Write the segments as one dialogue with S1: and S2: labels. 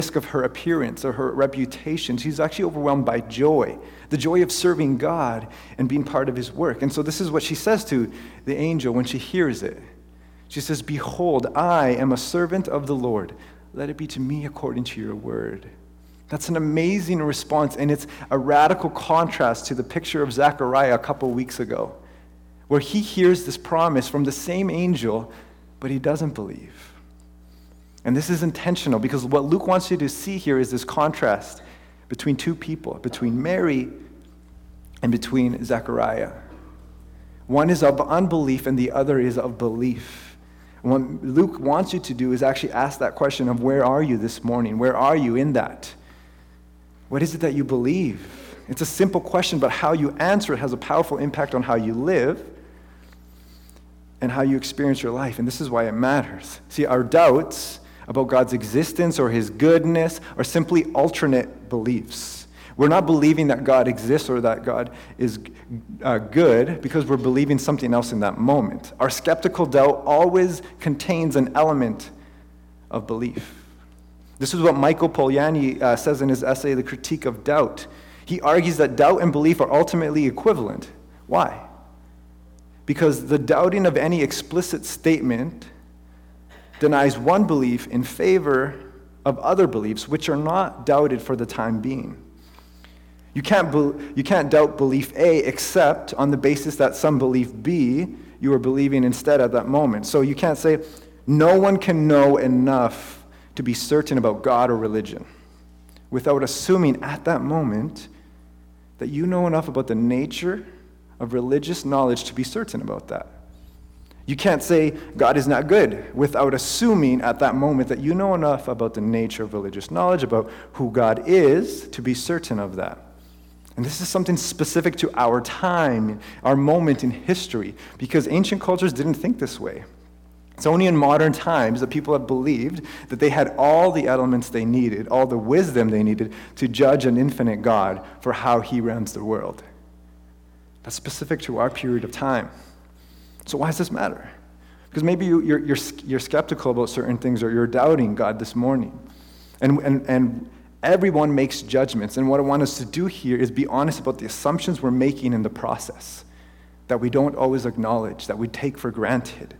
S1: of her appearance or her reputation. She's actually overwhelmed by joy, the joy of serving God and being part of his work. And so this is what she says to the angel when she hears it. She says, "Behold, I am a servant of the Lord. Let it be to me according to your word." That's an amazing response, and it's a radical contrast to the picture of Zechariah a couple weeks ago, where he hears this promise from the same angel, but he doesn't believe. And this is intentional, because what Luke wants you to see here is this contrast between two people, between Mary and between Zechariah. One is of unbelief and the other is of belief. And what Luke wants you to do is actually ask that question of, where are you this morning? Where are you in that? What is it that you believe? It's a simple question, but how you answer it has a powerful impact on how you live and how you experience your life. And this is why it matters. See, our doubts about God's existence or his goodness are simply alternate beliefs. We're not believing that God exists or that God is good because we're believing something else in that moment. Our skeptical doubt always contains an element of belief. This is what Michael Polanyi says in his essay, The Critique of Doubt. He argues that doubt and belief are ultimately equivalent. Why? Because the doubting of any explicit statement denies one belief in favor of other beliefs which are not doubted for the time being. You can't doubt belief A except on the basis that some belief B you are believing instead at that moment. So you can't say, no one can know enough to be certain about God or religion without assuming at that moment that you know enough about the nature of religious knowledge to be certain about that. You can't say God is not good without assuming at that moment that you know enough about the nature of religious knowledge, about who God is, to be certain of that. And this is something specific to our time, our moment in history, because ancient cultures didn't think this way. It's only in modern times that people have believed that they had all the elements they needed, all the wisdom they needed to judge an infinite God for how he runs the world. That's specific to our period of time. So why does this matter? Because maybe you're skeptical about certain things, or you're doubting God this morning. And everyone makes judgments. And what I want us to do here is be honest about the assumptions we're making in the process that we don't always acknowledge, that we take for granted.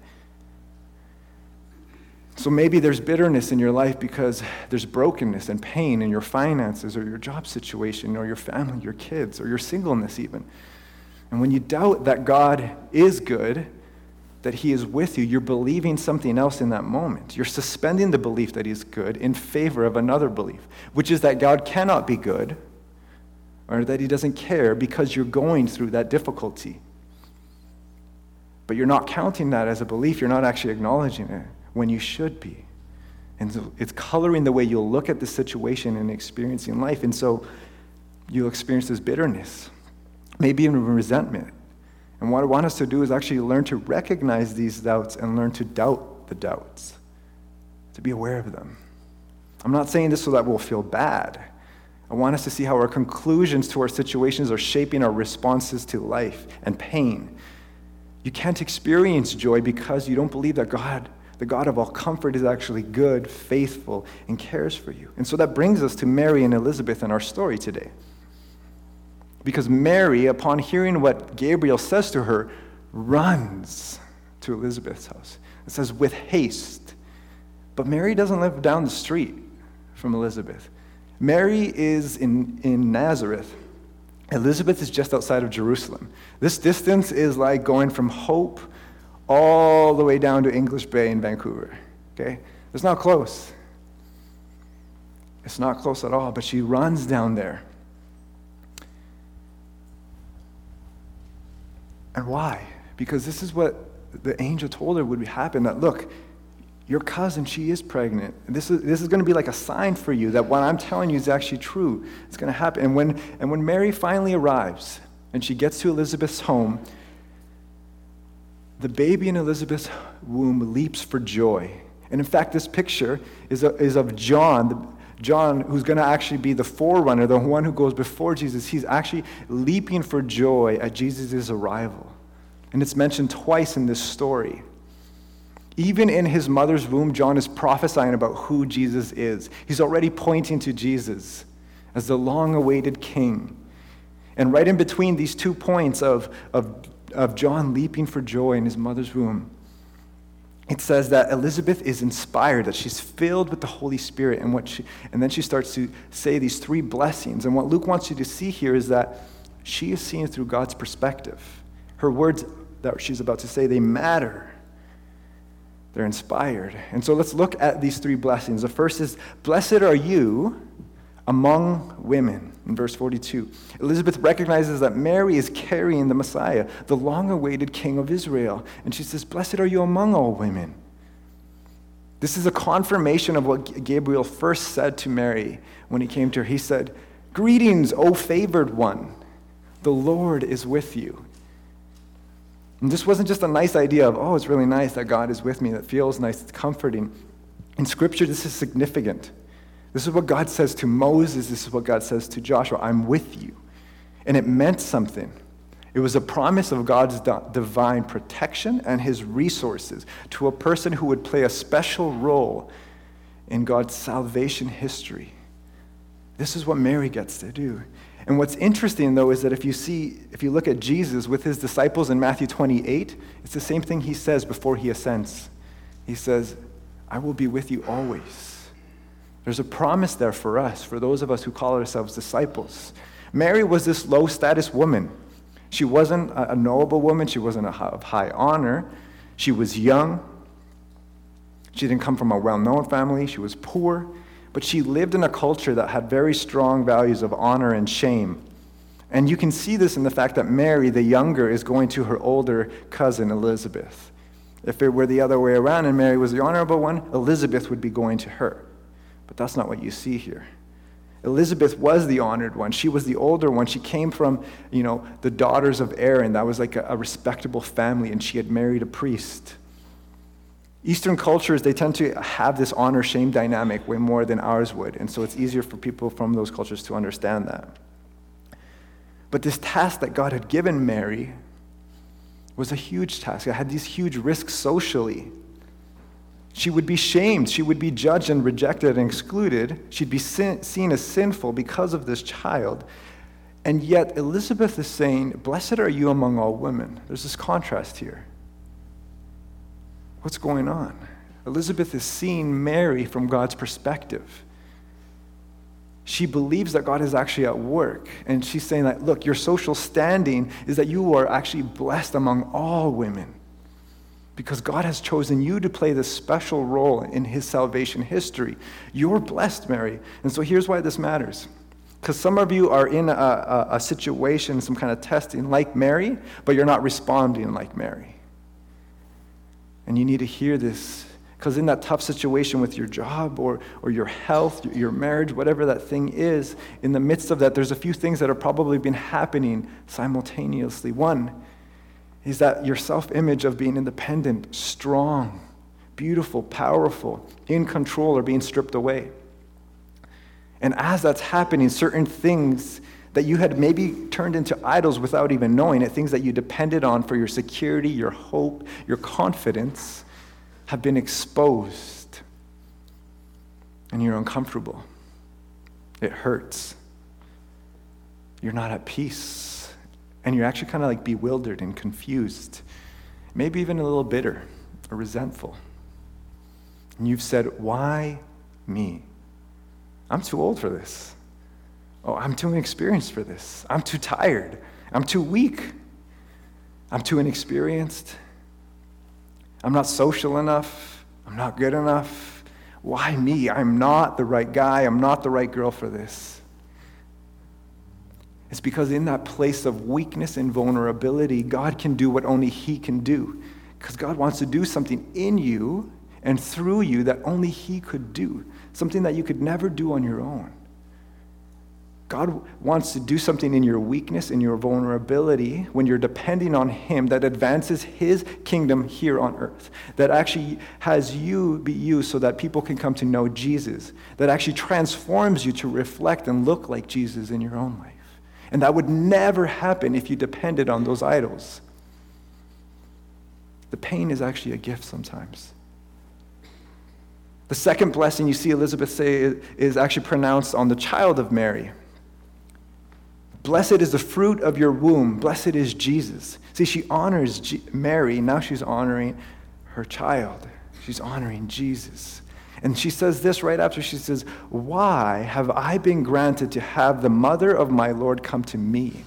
S1: So maybe there's bitterness in your life because there's brokenness and pain in your finances or your job situation or your family, your kids, or your singleness even. And when you doubt that God is good, that he is with you, you're believing something else in that moment. You're suspending the belief that he's good in favor of another belief, which is that God cannot be good or that he doesn't care because you're going through that difficulty. But you're not counting that as a belief. You're not actually acknowledging it when you should be. And so it's coloring the way you'll look at the situation and experiencing life. And so you'll experience this bitterness, maybe even resentment. And what I want us to do is actually learn to recognize these doubts and learn to doubt the doubts, to be aware of them. I'm not saying this so that we'll feel bad. I want us to see how our conclusions to our situations are shaping our responses to life and pain. You can't experience joy because you don't believe that God, the God of all comfort, is actually good, faithful, and cares for you. And so that brings us to Mary and Elizabeth in our story today. Because Mary, upon hearing what Gabriel says to her, runs to Elizabeth's house. It says, with haste. But Mary doesn't live down the street from Elizabeth. Mary is in Nazareth. Elizabeth is just outside of Jerusalem. This distance is like going from Hope all the way down to English Bay in Vancouver. Okay? It's not close. It's not close at all, but she runs down there. And why? Because this is what the angel told her would happen, that look, your cousin, she is pregnant. This is going to be like a sign for you that what I'm telling you is actually true. It's going to happen. And when Mary finally arrives and she gets to Elizabeth's home, the baby in Elizabeth's womb leaps for joy. And in fact, this picture is of John, who's going to actually be the forerunner, the one who goes before Jesus. He's actually leaping for joy at Jesus' arrival. And it's mentioned twice in this story. Even in his mother's womb, John is prophesying about who Jesus is. He's already pointing to Jesus as the long-awaited king. And right in between these 2 points of John leaping for joy in his mother's womb, it says that Elizabeth is inspired, that she's filled with the Holy Spirit, and then she starts to say these 3 blessings. And what Luke wants you to see here is that she is seeing through God's perspective. Her words that she's about to say, they matter. They're inspired. And so let's look at these 3 blessings. The first is, blessed are you among women, in verse 42. Elizabeth recognizes that Mary is carrying the Messiah, the long-awaited King of Israel. And she says, blessed are you among all women. This is a confirmation of what Gabriel first said to Mary when he came to her. He said, greetings, O favored one. The Lord is with you. And this wasn't just a nice idea of, oh, it's really nice that God is with me. That feels nice. It's comforting. In Scripture, this is significant. This is what God says to Moses. This is what God says to Joshua. I'm with you. And it meant something. It was a promise of God's divine protection and his resources to a person who would play a special role in God's salvation history. This is what Mary gets to do. And what's interesting, though, is that if you look at Jesus with his disciples in Matthew 28, it's the same thing he says before he ascends. He says, I will be with you always. There's a promise there for us, for those of us who call ourselves disciples. Mary was this low-status woman. She wasn't a noble woman. She wasn't of high honor. She was young. She didn't come from a well-known family. She was poor. But she lived in a culture that had very strong values of honor and shame. And you can see this in the fact that Mary, the younger, is going to her older cousin, Elizabeth. If it were the other way around and Mary was the honorable one, Elizabeth would be going to her. But that's not what you see here. Elizabeth was the honored one. She was the older one. She came from, the daughters of Aaron. That was like a respectable family, and she had married a priest. Eastern cultures, they tend to have this honor-shame dynamic way more than ours would, and so it's easier for people from those cultures to understand that. But this task that God had given Mary was a huge task. It had these huge risks socially. She would be shamed. She would be judged and rejected and excluded. She'd be seen as sinful because of this child. And yet Elizabeth is saying, blessed are you among all women. There's this contrast here. What's going on? Elizabeth is seeing Mary from God's perspective. She believes that God is actually at work. And she's saying that, look, your social standing is that you are actually blessed among all women, because God has chosen you to play this special role in his salvation history. You're blessed, Mary. And so here's why this matters. Because some of you are in a situation, some kind of testing like Mary, but you're not responding like Mary. And you need to hear this, because in that tough situation with your job or your health, your marriage, whatever that thing is, in the midst of that, there's a few things that have probably been happening simultaneously. One is that your self-image of being independent, strong, beautiful, powerful, in control are being stripped away. And as that's happening, certain things that you had maybe turned into idols without even knowing it, things that you depended on for your security, your hope, your confidence, have been exposed. And you're uncomfortable. It hurts. You're not at peace. And you're actually kind of like bewildered and confused, maybe even a little bitter or resentful. And you've said, why me? I'm too old for this. Oh, I'm too inexperienced for this. I'm too tired. I'm too weak. I'm too inexperienced. I'm not social enough. I'm not good enough. Why me? I'm not the right guy. I'm not the right girl for this. It's because in that place of weakness and vulnerability, God can do what only he can do. Because God wants to do something in you and through you that only he could do. Something that you could never do on your own. God wants to do something in your weakness, in your vulnerability, when you're depending on him, that advances his kingdom here on earth, that actually has you be you so that people can come to know Jesus, that actually transforms you to reflect and look like Jesus in your own life. And that would never happen if you depended on those idols. The pain is actually a gift sometimes. The second blessing you see Elizabeth say is actually pronounced on the child of Mary. Blessed is the fruit of your womb. Blessed is Jesus. See, she honors Mary. Now she's honoring her child. She's honoring Jesus. And she says this right after. She says, why have I been granted to have the mother of my Lord come to me?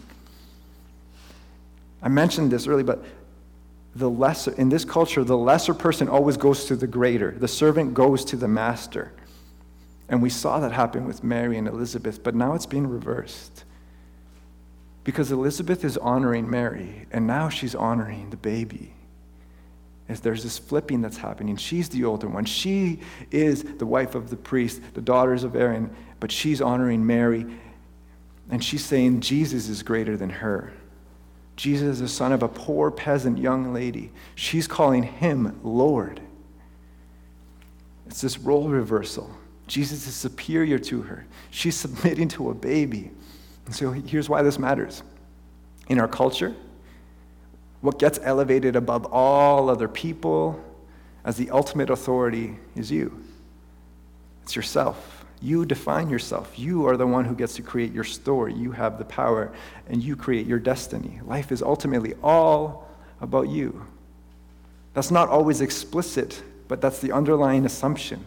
S1: I mentioned this earlier, but in this culture, the lesser person always goes to the greater. The servant goes to the master. And we saw that happen with Mary and Elizabeth, but now it's being reversed. Because Elizabeth is honoring Mary, and now she's honoring the baby. As there's this flipping that's happening. She's the older one. She is the wife of the priest, the daughters of Aaron, but she's honoring Mary, and she's saying Jesus is greater than her. Jesus is the son of a poor peasant young lady. She's calling him Lord. It's this role reversal. Jesus is superior to her. She's submitting to a baby. And so here's why this matters. In our culture, what gets elevated above all other people as the ultimate authority is you. It's yourself. You define yourself. You are the one who gets to create your story. You have the power, and you create your destiny. Life is ultimately all about you. That's not always explicit, but that's the underlying assumption.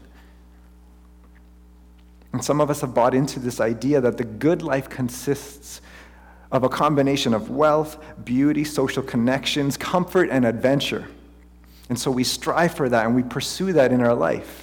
S1: And some of us have bought into this idea that the good life consists of a combination of wealth, beauty, social connections, comfort, and adventure. And so we strive for that, and we pursue that in our life.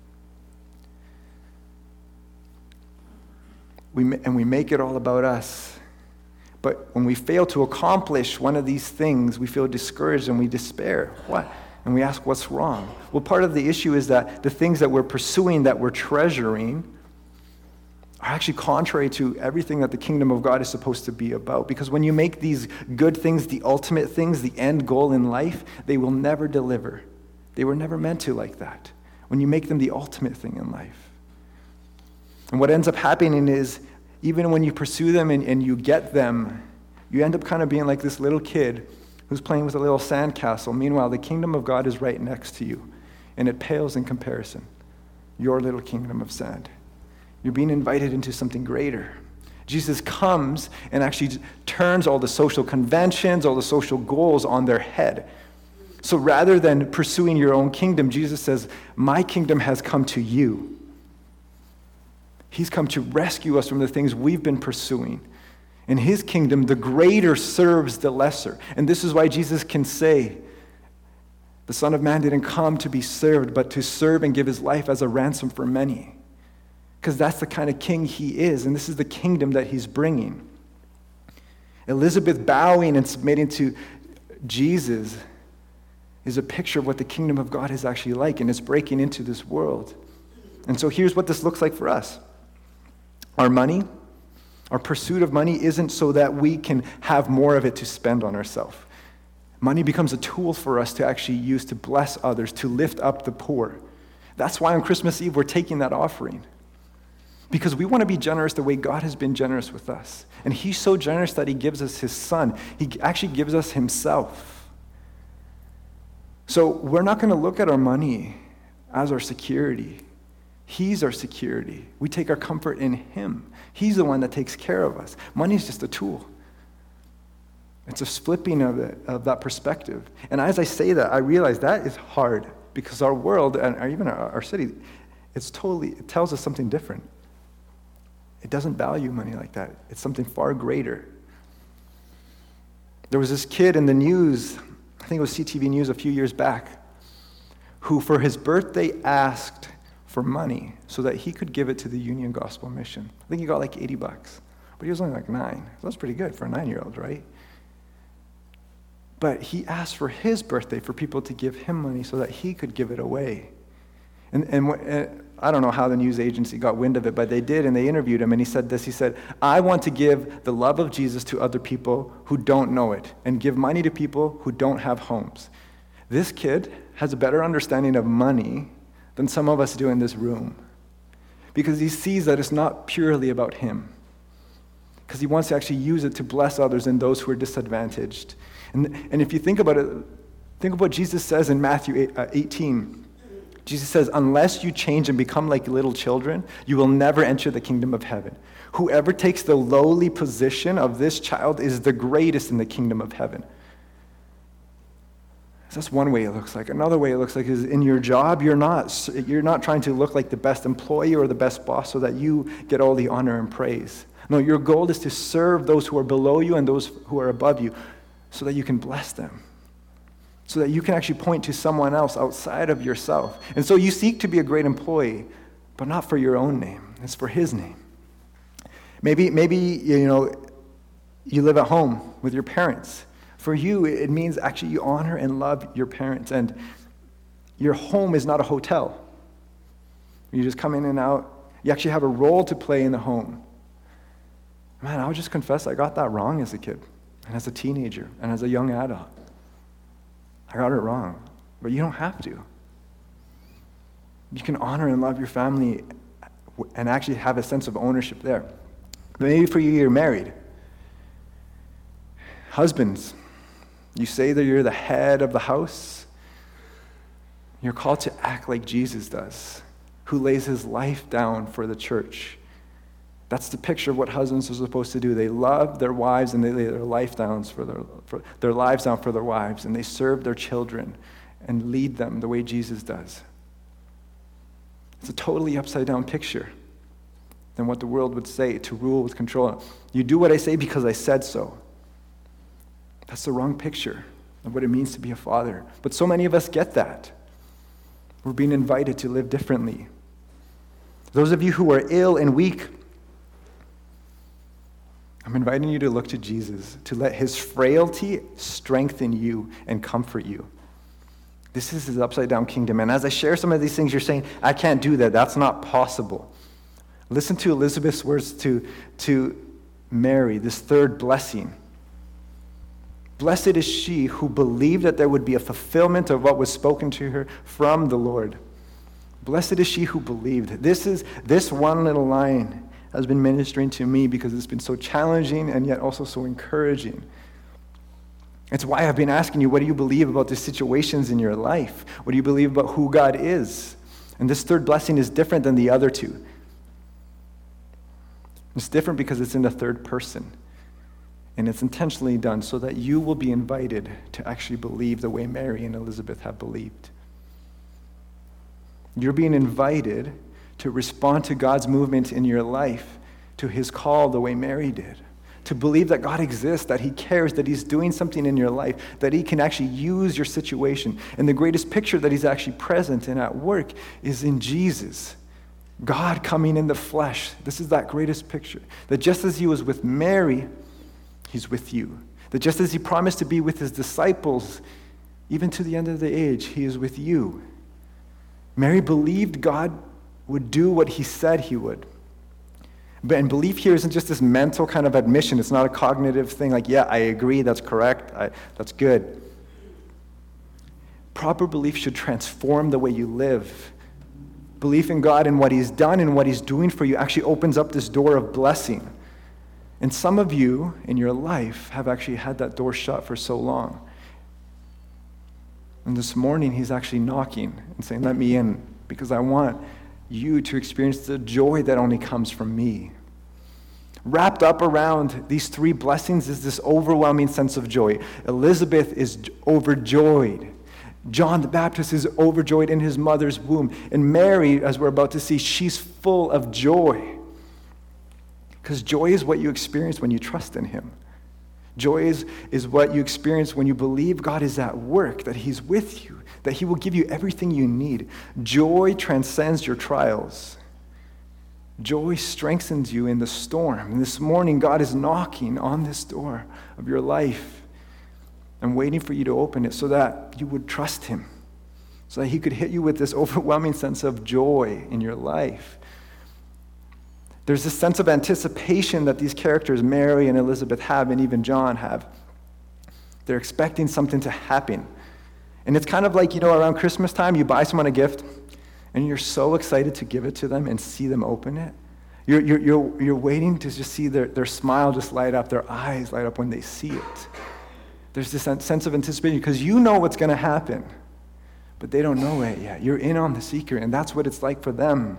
S1: We make it all about us. But when we fail to accomplish one of these things, we feel discouraged and we despair. What? And we ask, what's wrong? Well, part of the issue is that the things that we're pursuing, that we're treasuring, are actually contrary to everything that the kingdom of God is supposed to be about. Because when you make these good things the ultimate things, the end goal in life, they will never deliver. They were never meant to like that. When you make them the ultimate thing in life. And what ends up happening is, even when you pursue them and you get them, you end up kind of being like this little kid who's playing with a little sandcastle. Meanwhile, the kingdom of God is right next to you, and it pales in comparison. Your little kingdom of sand. You're being invited into something greater. Jesus comes and actually turns all the social conventions, all the social goals on their head. So rather than pursuing your own kingdom, Jesus says, my kingdom has come to you. He's come to rescue us from the things we've been pursuing. In his kingdom, the greater serves the lesser. And this is why Jesus can say, the Son of Man didn't come to be served, but to serve and give his life as a ransom for many. Because that's the kind of king he is, and this is the kingdom that he's bringing. Elizabeth bowing and submitting to Jesus is a picture of what the kingdom of God is actually like, and it's breaking into this world. And so here's what this looks like for us. Our money, our pursuit of money isn't so that we can have more of it to spend on ourselves. Money becomes a tool for us to actually use to bless others, to lift up the poor. That's why on Christmas Eve we're taking that offering. Because we want to be generous the way God has been generous with us. And he's so generous that he gives us his son. He actually gives us himself. So we're not going to look at our money as our security. He's our security. We take our comfort in him. He's the one that takes care of us. Money is just a tool. It's a flipping of that perspective. And as I say that, I realize that is hard because our world and even our city, it tells us something different. It doesn't value money like that. It's something far greater. There was this kid in the news, I think it was CTV News a few years back, who for his birthday asked for money so that he could give it to the Union Gospel Mission. I think he got like $80, but he was only like 9. So that's pretty good for a 9-year-old, right? But he asked for his birthday for people to give him money so that he could give it away. And I don't know how the news agency got wind of it, but they did, and they interviewed him, and he said this. He said, I want to give the love of Jesus to other people who don't know it and give money to people who don't have homes. This kid has a better understanding of money than some of us do in this room because he sees that it's not purely about him because he wants to actually use it to bless others and those who are disadvantaged. And if you think about it, think of what Jesus says in Matthew 18. Jesus says, unless you change and become like little children, you will never enter the kingdom of heaven. Whoever takes the lowly position of this child is the greatest in the kingdom of heaven. So that's one way it looks like. Another way it looks like is in your job, you're not trying to look like the best employee or the best boss so that you get all the honor and praise. No, your goal is to serve those who are below you and those who are above you so that you can bless them, so that you can actually point to someone else outside of yourself. And so you seek to be a great employee, but not for your own name. It's for his name. Maybe you live at home with your parents. For you, it means actually you honor and love your parents. And your home is not a hotel. You just come in and out. You actually have a role to play in the home. Man, I'll just confess I got that wrong as a kid, and as a teenager, and as a young adult. I got it wrong, but you don't have to. You can honor and love your family and actually have a sense of ownership there. But maybe for you, you're married. Husbands, you say that you're the head of the house. You're called to act like Jesus does, who lays his life down for the church. That's the picture of what husbands are supposed to do. They love their wives and they lay their life down for their lives down for their wives, and they serve their children and lead them the way Jesus does. It's a totally upside down picture than what the world would say, to rule with control. You do what I say because I said so. That's the wrong picture of what it means to be a father. But so many of us get that. We're being invited to live differently. Those of you who are ill and weak, I'm inviting you to look to Jesus, to let his frailty strengthen you and comfort you. This is his upside-down kingdom. And as I share some of these things, you're saying, I can't do that. That's not possible. Listen to Elizabeth's words to Mary, this third blessing. Blessed is she who believed that there would be a fulfillment of what was spoken to her from the Lord. Blessed is she who believed. This one little line has been ministering to me because it's been so challenging and yet also so encouraging. It's why I've been asking you, what do you believe about the situations in your life? What do you believe about who God is? And this third blessing is different than the other two. It's different because it's in the third person. And it's intentionally done so that you will be invited to actually believe the way Mary and Elizabeth have believed. You're being invited to respond to God's movement in your life, to his call the way Mary did. To believe that God exists, that he cares, that he's doing something in your life, that he can actually use your situation. And the greatest picture that he's actually present and at work is in Jesus. God coming in the flesh. This is that greatest picture. That just as he was with Mary, he's with you. That just as he promised to be with his disciples, even to the end of the age, he is with you. Mary believed God would do what he said he would. And belief here isn't just this mental kind of admission. It's not a cognitive thing like, yeah, I agree, that's correct, that's good. Proper belief should transform the way you live. Belief in God and what he's done and what he's doing for you actually opens up this door of blessing. And some of you in your life have actually had that door shut for so long. And this morning he's actually knocking and saying, let me in, because I want you to experience the joy that only comes from me. Wrapped up around these three blessings is this overwhelming sense of joy. Elizabeth is overjoyed. John the Baptist is overjoyed in his mother's womb. And Mary, as we're about to see, she's full of joy. Because joy is what you experience when you trust in him. Joy is what you experience when you believe God is at work, that he's with you, that he will give you everything you need. Joy transcends your trials. Joy strengthens you in the storm. And this morning, God is knocking on this door of your life and waiting for you to open it so that you would trust him, so that he could hit you with this overwhelming sense of joy in your life. There's this sense of anticipation that these characters, Mary and Elizabeth, have, and even John have. They're expecting something to happen. And it's kind of like, around Christmas time, you buy someone a gift, and you're so excited to give it to them and see them open it. You're waiting to just see their smile just light up, their eyes light up when they see it. There's this sense of anticipation because you know what's going to happen. but they don't know it yet. You're in on the secret, and that's what it's like for them.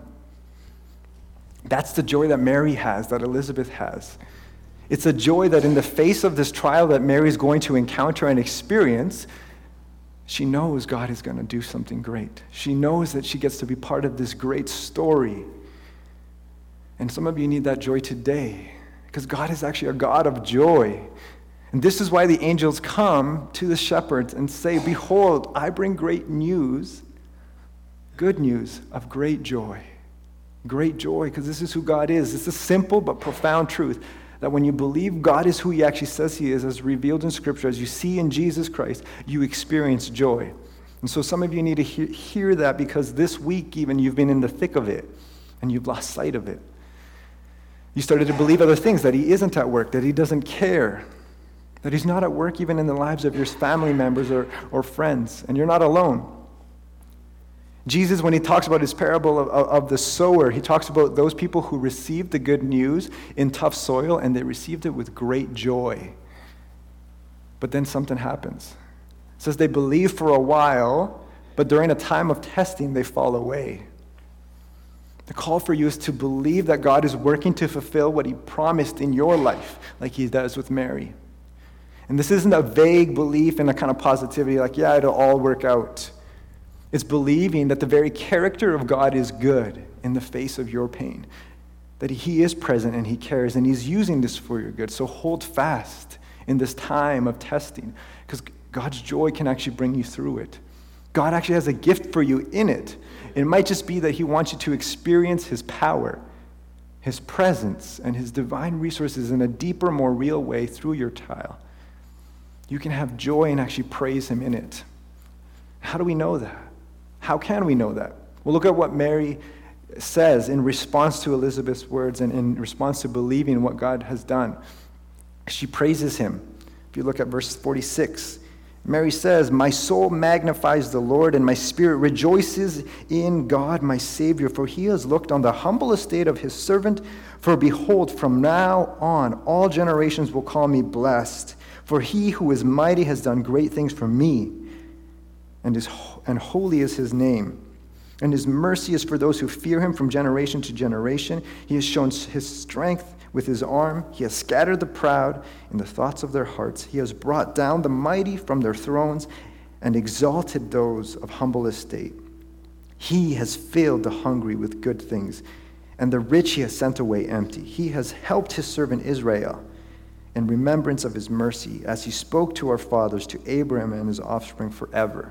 S1: That's the joy that Mary has, that Elizabeth has. It's a joy that in the face of this trial that Mary is going to encounter and experience, she knows God is going to do something great. She knows that she gets to be part of this great story. And some of you need that joy today, because God is actually a God of joy. And this is why the angels come to the shepherds and say, "Behold, I bring great news, good news of great joy." Great joy, because this is who God is. It's a simple but profound truth that when you believe God is who he actually says he is, as revealed in Scripture, as you see in Jesus Christ, you experience joy. And so some of you need to hear that, because this week even you've been in the thick of it and you've lost sight of it. You started to believe other things, that he isn't at work, that he doesn't care, that he's not at work even in the lives of your family members or friends, and you're not alone. Jesus, when he talks about his parable of the sower, he talks about those people who received the good news in tough soil, and they received it with great joy. But then something happens. It says they believe for a while, but during a time of testing, they fall away. The call for you is to believe that God is working to fulfill what he promised in your life, like he does with Mary. And this isn't a vague belief in a kind of positivity, like, yeah, it'll all work out. It's believing that the very character of God is good in the face of your pain, that he is present and he cares, and he's using this for your good. So hold fast in this time of testing, because God's joy can actually bring you through it. God actually has a gift for you in it. It might just be that he wants you to experience his power, his presence, and his divine resources in a deeper, more real way through your trial. You can have joy and actually praise him in it. How do we know that? How can we know that? Well, look at what Mary says in response to Elizabeth's words and in response to believing what God has done. She praises him. If you look at verse 46, Mary says, "My soul magnifies the Lord, and my spirit rejoices in God my Savior, for he has looked on the humble estate of his servant. For behold, from now on all generations will call me blessed. For he who is mighty has done great things for me, and holy is his name. And his mercy is for those who fear him from generation to generation. He has shown his strength with his arm. He has scattered the proud in the thoughts of their hearts. He has brought down the mighty from their thrones and exalted those of humble estate. He has filled the hungry with good things, and the rich he has sent away empty. He has helped his servant Israel in remembrance of his mercy, as he spoke to our fathers, to Abraham and his offspring forever."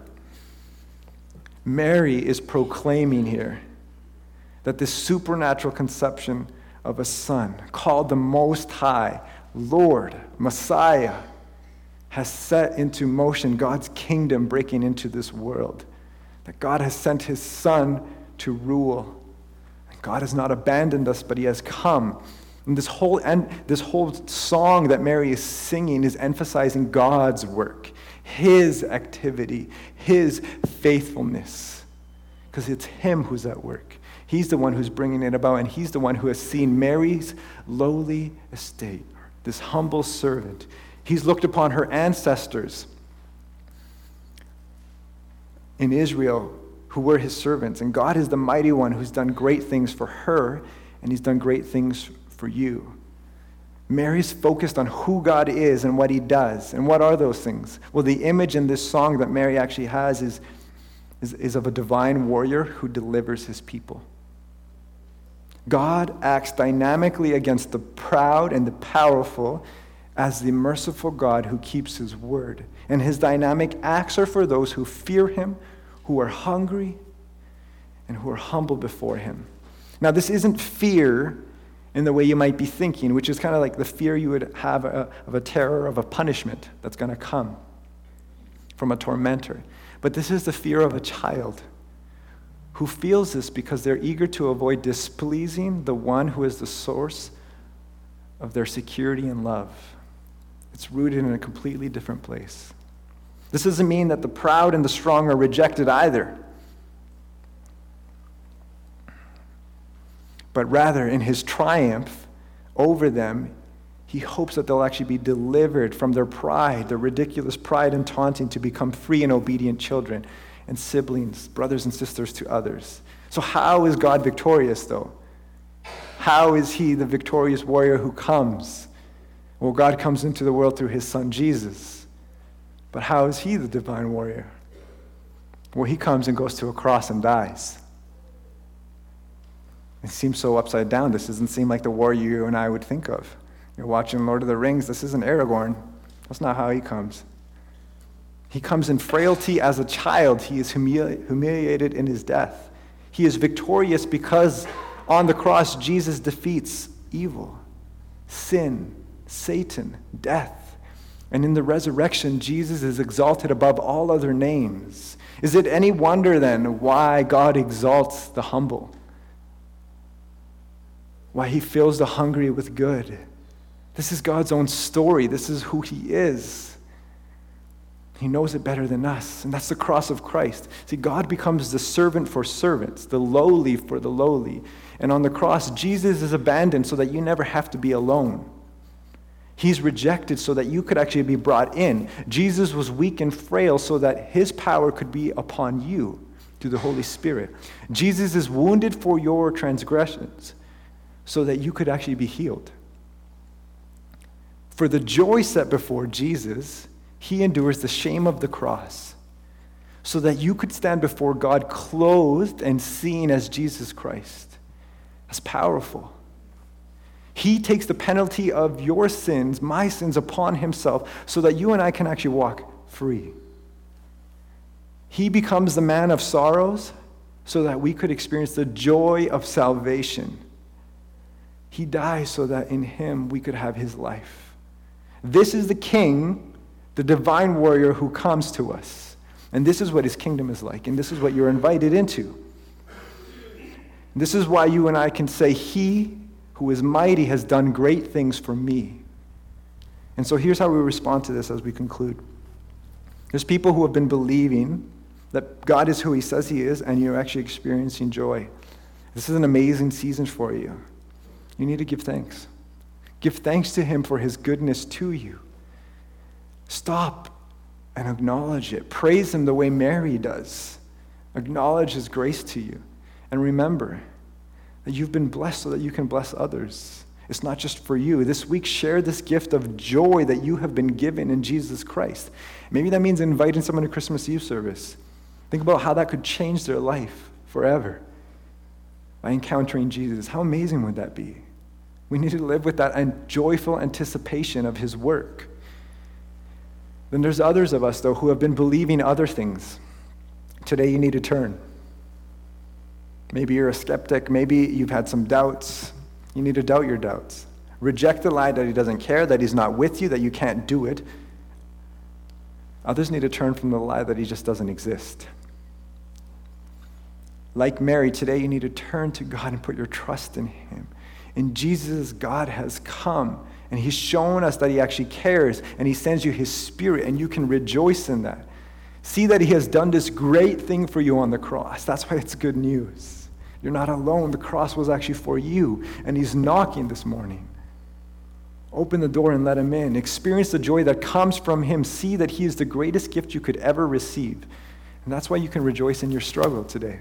S1: Mary is proclaiming here that this supernatural conception of a son, called the Most High, Lord, Messiah, has set into motion God's kingdom breaking into this world. That God has sent his Son to rule. God has not abandoned us, but he has come. And this whole song that Mary is singing is emphasizing God's work, his activity, his faithfulness, because it's him who's at work. He's the one who's bringing it about, and he's the one who has seen Mary's lowly estate, this humble servant. He's looked upon her ancestors in Israel who were his servants, and God is the mighty one who's done great things for her, and he's done great things for you. Mary's focused on who God is and what he does. And what are those things? Well, the image in this song that Mary actually has is of a divine warrior who delivers his people. God acts dynamically against the proud and the powerful as the merciful God who keeps his word. And his dynamic acts are for those who fear him, who are hungry, and who are humble before him. Now, this isn't fear in the way you might be thinking, which is kind of like the fear you would have of a terror of a punishment that's going to come from a tormentor. But this is the fear of a child who feels this because they're eager to avoid displeasing the one who is the source of their security and love. It's rooted in a completely different place. This doesn't mean that the proud and the strong are rejected either. But rather, in his triumph over them, he hopes that they'll actually be delivered from their pride, their ridiculous pride and taunting, to become free and obedient children. and siblings, brothers and sisters to others. So how is God victorious, though? How is he the victorious warrior who comes? Well, God comes into the world through his son, Jesus. But how is he the divine warrior? Well, he comes and goes to a cross and dies. It seems so upside down. This doesn't seem like the warrior you and I would think of. You're watching Lord of the Rings. This isn't Aragorn. That's not how he comes. He comes in frailty as a child. He is humiliated in his death. He is victorious because on the cross, Jesus defeats evil, sin, Satan, death. And in the resurrection, Jesus is exalted above all other names. Is it any wonder then why God exalts the humble? Why he fills the hungry with good? This is God's own story. This is who he is. He knows it better than us, and that's the cross of Christ. See, God becomes the servant for servants, the lowly for the lowly. And on the cross, Jesus is abandoned so that you never have to be alone. He's rejected so that you could actually be brought in. Jesus was weak and frail so that his power could be upon you through the Holy Spirit. Jesus is wounded for your transgressions so that you could actually be healed. For the joy set before Jesus, he endures the shame of the cross so that you could stand before God clothed and seen as Jesus Christ. That's powerful. He takes the penalty of your sins, my sins, upon himself so that you and I can actually walk free. He becomes the man of sorrows so that we could experience the joy of salvation. He dies so that in him we could have his life. This is the king, the divine warrior who comes to us. And this is what his kingdom is like. And this is what you're invited into. This is why you and I can say, he who is mighty has done great things for me. And so here's how we respond to this as we conclude. There's people who have been believing that God is who he says he is, and you're actually experiencing joy. This is an amazing season for you. You need to give thanks. Give thanks to him for his goodness to you. Stop and acknowledge it. Praise him the way Mary does. Acknowledge his grace to you. And remember that you've been blessed so that you can bless others. It's not just for you. This week, share this gift of joy that you have been given in Jesus Christ. Maybe that means inviting someone to Christmas Eve service. Think about how that could change their life forever by encountering Jesus. How amazing would that be? We need to live with that joyful anticipation of his work. Then there's others of us, though, who have been believing other things. Today you need to turn. Maybe you're a skeptic. Maybe you've had some doubts. You need to doubt your doubts. Reject the lie that he doesn't care, that he's not with you, that you can't do it. Others need to turn from the lie that he just doesn't exist. Like Mary, today you need to turn to God and put your trust in him. In Jesus, God has come, and he's shown us that he actually cares, and he sends you his Spirit, and you can rejoice in that. See that he has done this great thing for you on the cross. That's why it's good news. You're not alone. The cross was actually for you, and he's knocking this morning. Open the door and let him in. Experience the joy that comes from him. See that he is the greatest gift you could ever receive. And that's why you can rejoice in your struggle today.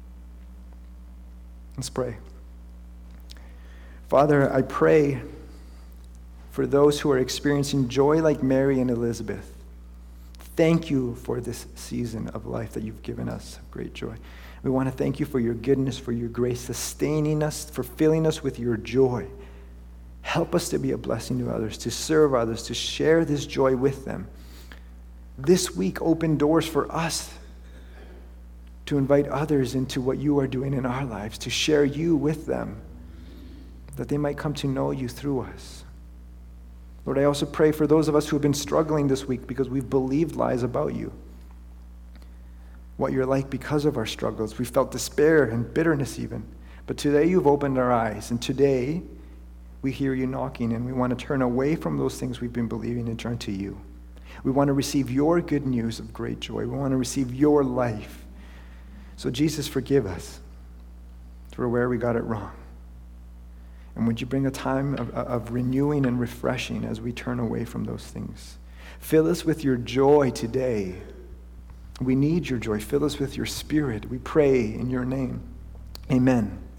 S1: Let's pray. Father, I pray for those who are experiencing joy like Mary and Elizabeth. Thank you for this season of life that you've given us of great joy. We want to thank you for your goodness, for your grace, sustaining us, for filling us with your joy. Help us to be a blessing to others, to serve others, to share this joy with them. This week, open doors for us to invite others into what you are doing in our lives, to share you with them, that they might come to know you through us. Lord, I also pray for those of us who have been struggling this week because we've believed lies about you, what you're like because of our struggles. We felt despair and bitterness even. But today you've opened our eyes, and today we hear you knocking, and we want to turn away from those things we've been believing and turn to you. We want to receive your good news of great joy. We want to receive your life. So Jesus, forgive us for where we got it wrong. And would you bring a time of renewing and refreshing as we turn away from those things? Fill us with your joy today. We need your joy. Fill us with your Spirit. We pray in your name. Amen.